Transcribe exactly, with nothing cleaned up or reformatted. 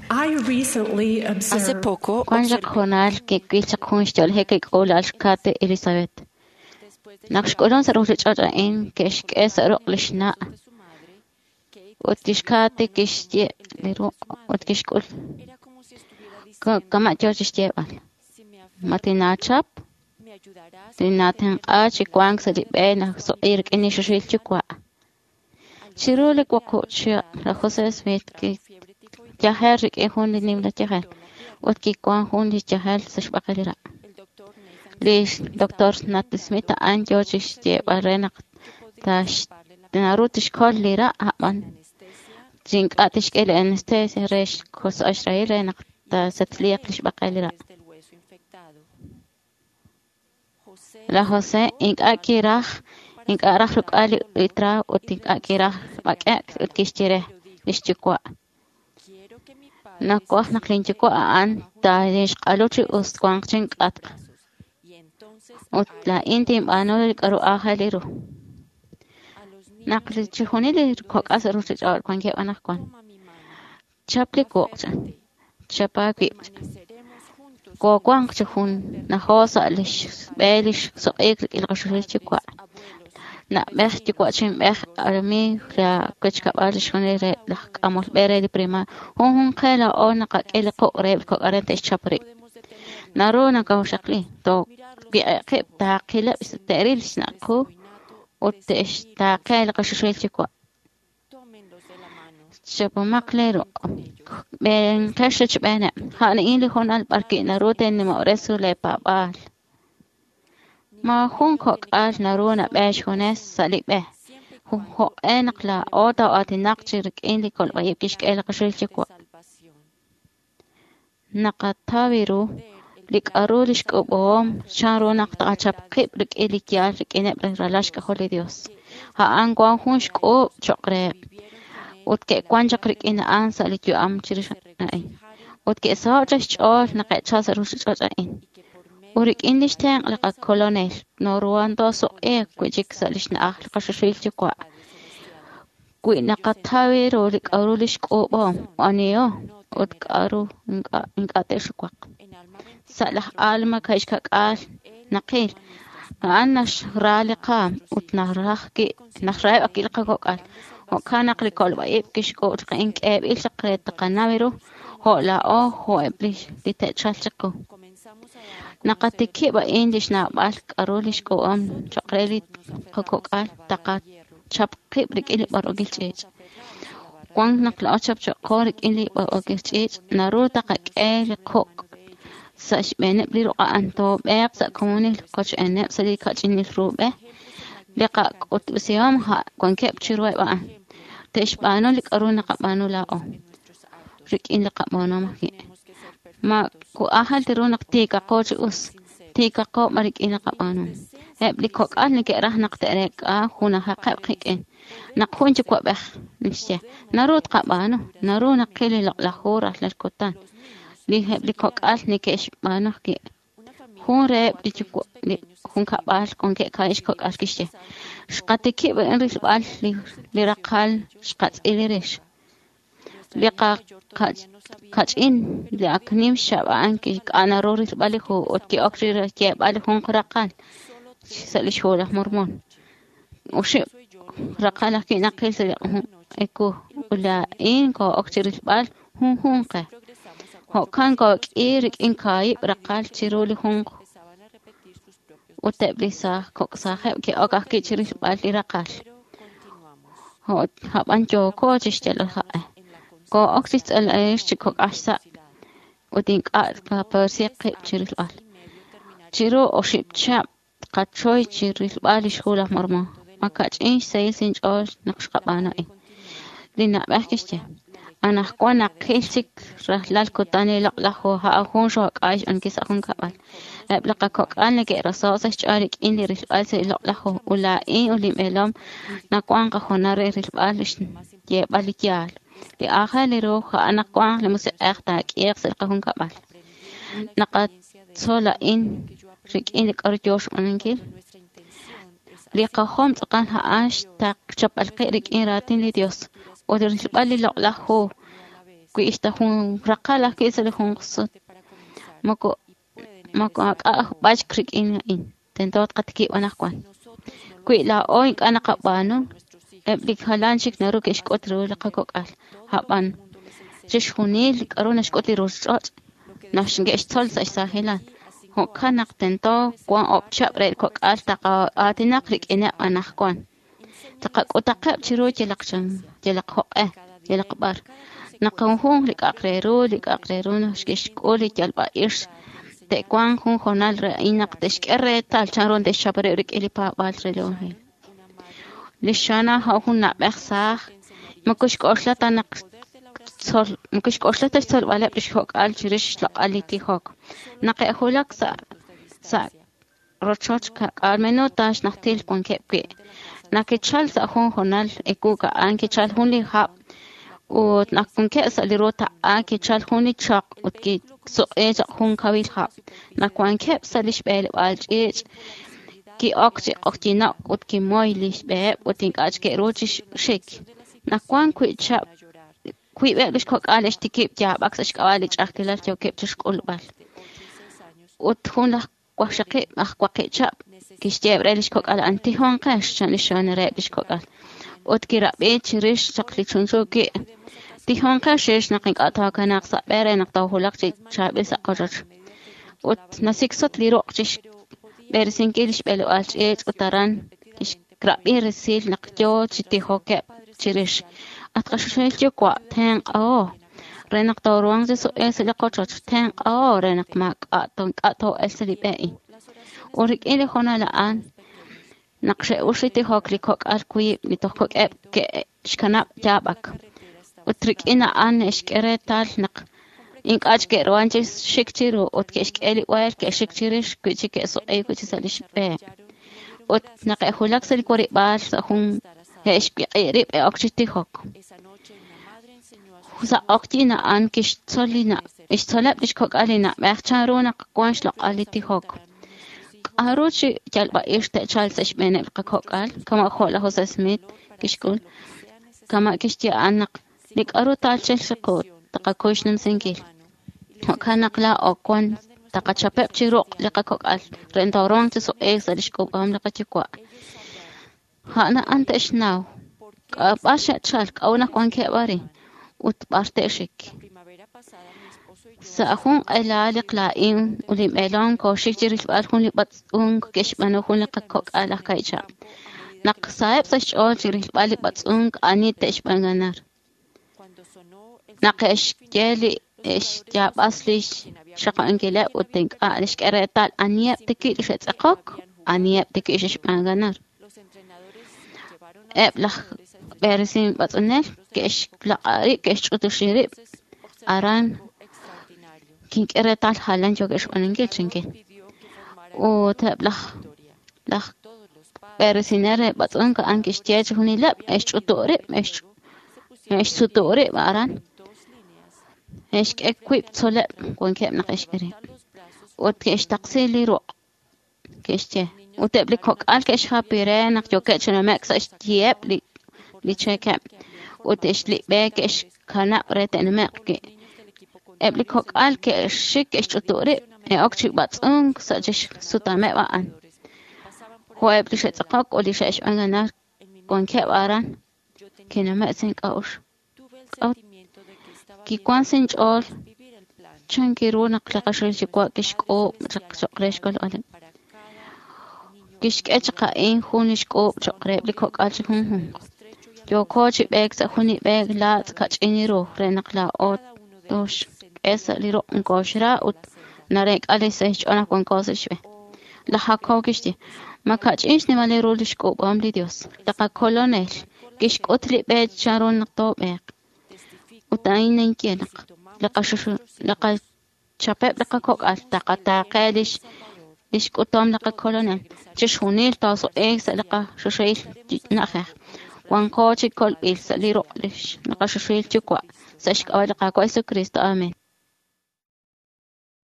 I recently Hace observed poco Kwanja observé, konal ke kwitsa kunstol heke kolal kate Elizabeth. Nakshkolon saruch chacha in kesh kesaro lishna. Otishkate kishtie liru otkishkol. Kama jochishtie al. Matinachap. Tinaten achi kwang sa dibena so irk inishashil chukwa. Chirule kwa kochia la Jose Smith ki jaherik e hundi nimla jahel. Otki kwang hundi jahel sa shbakalira. Lish doctor Nat Smith an jochishtie barena tash tinarutish kol lira haman. Jink atish kele anestesia resh kos ashraire nakta satliak lish bakalira. La Jose ink akirach ink arach luk ali itra utink akirach bakak utkishtire lishchukwa. Nakwah naklinchukwa an ta lish qaluchi ustkwangchink atka. Utla intim anol karu ahaliru. Naklichihunili kok asaruchich ar kwanke anakwan. Chapli kokcha. Chapaki. Ko kwang chihun na hosa lish belish so ek ilgashulichikwa. Na mech chikwa chim mech armi la kuchka balish hunire la amol bere di prima. Hun hun kela o nakak ele ko reb ko arente chapri. Naro nakawshakli to بيعقب تعقيله بس التقرير شناكو وتش تعقيل قشوشيل شكوا شبو مقليرو بين كشش بينا هان إيلي هون البركي نروتين نمورسو لي بابال ما خون كوك آج نرونا باش هونس سالي به هو هو انقلا اوتا واتي نقشرك إيلي كل ويبكيش كيلا قشوشيل شكوا نقطاويرو لك أرولش كوبهم شارو نقطع شبكي لك إلي كيال لك إنب رلاش كخولي ديوس ها أنقوان هونش كوب شقري وتكي كوان شقرك إن أنسى لك يو أم تشرش نأي وتكي ساوجش شعور نقع تشاس روش شجعين ورك إنش تان لقا كولونيل نوروان دوسو إيه كوجيك سالش نأخ لقا ششويل شكوا كوي نقطاوي رو لك أرولش كوبهم وانيو وتك أرو إنك أتشكوك سألح آلما كيشكك آل نقيل أنش رالي قام وتنهرخكي نخرأي أكيل قوقال وكان نقلي كل ويب كيشكو وتقينك إيب إيل شقريت تقناميرو هو لا أو هو إبليش لتأتشال شكو نقاتكي بأين ديش نابالك أروليش كو أم شقريلي قوقال تقات شابقي بريك إلي بروغيل جيج وان نقل أشب شقورك إلي بروغيل جيج نارو تقاك إيلي قوق ساش بينب لي رقا أنتو بيق ساكموني لكوش أنب سلي كاتشيني الروبة لقا قوت بسيوم ها كون كيب تشيروي بقى تيش بانو لك أرونا قبانو لاو ريك إن لقبانو مكي ما كو أهل ترونك تيكا قوش أس تيكا قو مريك إن قبانو هب لي كوك أهل نكي راه نقتريك آه خونا حقاب خيك إن نقخون جكوا بخ نشتي نارو تقبانو نارو نقيلي لقلخورة للكوتان li heb li kok al ni kesh manach ki hun re li chiko li hun ka bal kon ke kaish kok al kishte shqate ki ba en ris bal li li raqal shqat ilirish li qa qach in li aknim shaban ki ana roris bal ho ot ki okri ke bal hun qraqal sali shola mormon وش رقالة كي نقيل سري إكو ولا إن كو أكتر بال هون هون قه هو كان كو إيرك إن كاي رقال تيرولي هون وتبليسا كو صاحب كي أكا كي تيري بال رقال هو هبان جو كو تشتل الخاء كو أكتر الأيش تكو أحسا ودينك أكا برسي قيب تيري بال تيرو أشيب تشاب قد شوي تيري بال شغولة مرمى ما كاتش إيش سيسين جوج نقش قبانا إيه لنا بحكشته أنا أخوانا قيلتك رح لالكوتاني لقلخو ها أخون شوك عايش أنكس أخون كبال لقا كوك أنا كي رصاصة شعارك إني رشبال سي لقلخو ولا إين ولي ميلوم نقوان قخونا ري رشبالش يبالي كيال لآخر لروخ أنا قوان لمسي أختاك إيقس لقهون كبال نقا صولا إن ريك إنك أرجوش أنكيل لقاهم تقانها عاش تاق شب القيرك إن راتين لديوس ودرس بالي لقلخو kuista hun rakala kisale hun qsut mako mako aka bach krik in in tentot qatki wanaqwan kuila oink ana qabano eblik halanchik naru kishkotru laqakokal haban jishunil karuna shkoti rosot nashinge ishtol sa sahilan ho kanak tento kwan opchap re kokal taqa atinaq rik ina anaqwan taqa utaqab chiru chilaqchan chilaqhoqe chilaqbar naqanhun lik aqreru lik aqreru nashkishkoli chalba ish te kwan hun jonal re inaq teshkere tal charon de shabre rik elipa balrelo lishana ha hun nabexsa makush koslata naq sol makush koslata sol wala bishok al chirish laqaliti hok naqe holak sa sa rochot ka almeno tash naqtil kon kepke naqe chal sa hun jonal ekuka anke chal hun li ha ut nakun ke sa li rota anke chal hun li chaq utki so eja hun kawil ha nakwan kep sa lish bel al ich ki okti oktina utki moy lish be utin kach ke rochish shik nakwan ku cha kui wirklich kok alles die gibt ja baks ich kawali chakilal jo gibt ich kulbal ut hun la kwashaqi akh kwaqi cha kishte relish kok al anti hon qash chan shon relish kok al ut ki rabe chirish chaqli chunso ki ti hon qash naqin ata kana qsa bere naqta hulaq chi chabe sa qajach ut nasik sot li roqchish bersin kilish belu al chi utaran ish krabe resil naqjo chiti hoke chirish atqashshel chi kwa tang o renak tawrong se es le qochot tang o renak mak aton ato esli be orik ele khona la an naqshe ushiti hokli kok al kui mi to kok ep ke shkanap jabak utrik ina an eshkere tal naq ink ajke roanche shikchiru utke eshkeli wael ke shikchirish kuchi ke so ay kuchi salish be ut naq khulak sel kori bal sa hun eshki rib e okchiti hok sa oktina an kish solina ish solab ish kok alina machcharona kwansh la aliti hok arochi jalba ish te chal sesh bene kok al kama khola hosa smith kishkul kama kishti anak lik aro tal chel shakot taqa koishnam sengil kana qla okon taqa chapep chiruq liqa kok al rentauron tso exalish ko am liqa chikwa hana anta ishnaw basha chal kauna kwan ke bari ut parte shik sa hun ila liqla in ulim elon ko shikjir bal hun libat un kesh bano hun liqa kok ala kaicha naq saib sash ol jiril bal libat un ani tesh banganar naqesh geli ish ja baslish shaqa angela utink alish keretal aniya tiki shetqok aniya tiki ish banganar ebla bersin batnel kesh laqari kesh utushiri aran kin keretal halan jogesh onengel chinke o tabla la bersinere batnka ankish tiech hunila esh utore esh esh sutore aran esh equip tole kon kem naqesh kere ot kesh taqsili ro kesh وتقبلي كوك ألكش خبيرين نقجو كتشنا مكسش تياب لي لي تشيكا وتشلي باكش كنا ريت أنا ماكي قبلي كوك ألكش شكش تطوري أكشي باتسون سجش سوتا مأوان هو قبلي شيء تقاق ولي شيء أنا نار كون كأواران كنا مأسين كأوش أو كي كون سنج أول شان كيرو نقل قشر جوا كشك أو رقش كل ألم kishk echqa in khunish ko chaqre likho qalch hun hun yo coach bag sa khuni bag la kach iniro renaqla ot dosh esa liro ngoshra ut narek ale sech ona kon kosishwe la hakko kishti ma kach insh ne male rolish ko bamli dios la kolonel kishk otli bag charon to bag utayn inkenak la qashu la chapep la kokal taqata qalish إيش كتام لقى كولونel تشونيل تاسو إكس لقى ششيل نخه وانقاش كل إلس ليرو ليش لقى ششيل تقوى سأشك أول لقى كويس كريست آمين